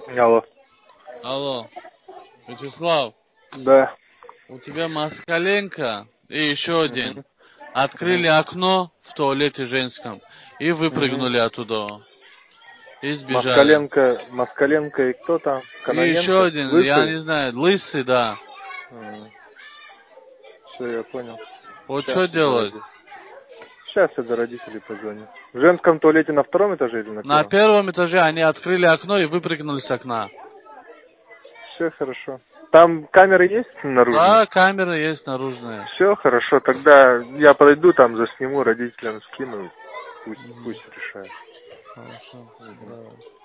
Алло. Алло, Вячеслав, Да. у тебя Москаленко и еще один Мгм. открыли Мгм. окно в туалете женском и Мгм. выпрыгнули оттуда. И сбежали. Москаленко и кто там? И еще Каноненко? один, я Лысый? не знаю, лысый, да. Все, я понял. Вот Сейчас что я до делать? родителей. Сейчас я до родителей позвоню. В женском туалете на втором этаже или на На первом? первом этаже они открыли окно и выпрыгнули с окна. Все хорошо. Там камеры есть наружные? Да, камеры есть наружные. Все хорошо. Тогда я подойду там, засниму, родителям скину. Пусть решают. Хорошо, Мгм. давай.